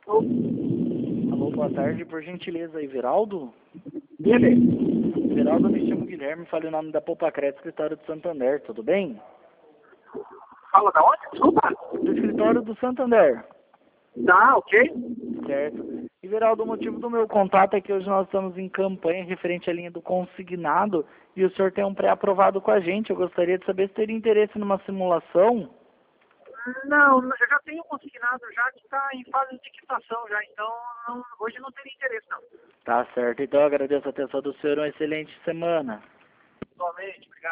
Alô, boa tarde, por gentileza, Everaldo? Ele? Everaldo, me chamo Guilherme, fale o nome da Poupa-Crédito, escritório do Santander, tudo bem? Fala da onde? Desculpa. Do escritório do Santander, Tá, ok. certo? Everaldo, o motivo do meu contato é que hoje nós estamos em campanha referente à linha do consignado e o senhor tem um pré-aprovado com a gente. Eu gostaria de saber se teria interesse numa simulação. Não, eu já tenho consignado já que está em fase de quitação já, então hoje não teria interesse não. Tá certo, então eu agradeço a atenção do senhor, uma excelente semana. Somente, obrigado.